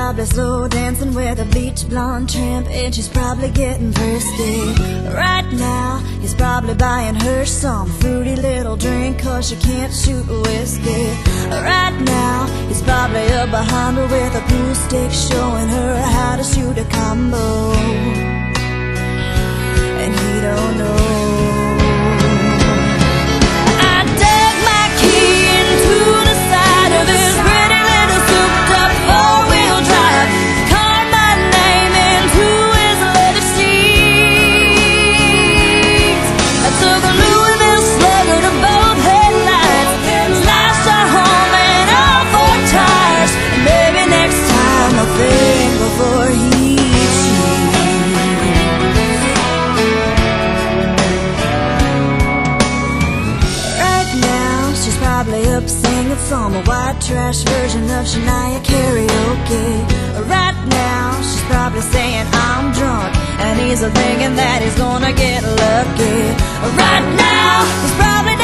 probably slow dancing with a bleach blonde tramp, and she's probably getting thirsty. Right now, he's probably buying her some fruity little drink, 'cause she can't shoot whiskey. Right now, he's probably up behind her with a pool stick, showing her how to shoot a combo. And he don't know. I dug my key into the side of his pretty little souped-up four-wheel drive, carved my name into his leather seats. I took a Louisville Slugger to both headlights, slashed our home and all four tires. And maybe next time I'll think before he probably up singing some white trash version of Shania karaoke. Right now, she's probably saying I'm drunk, and he's thinking that he's gonna get lucky. Right now, he's probably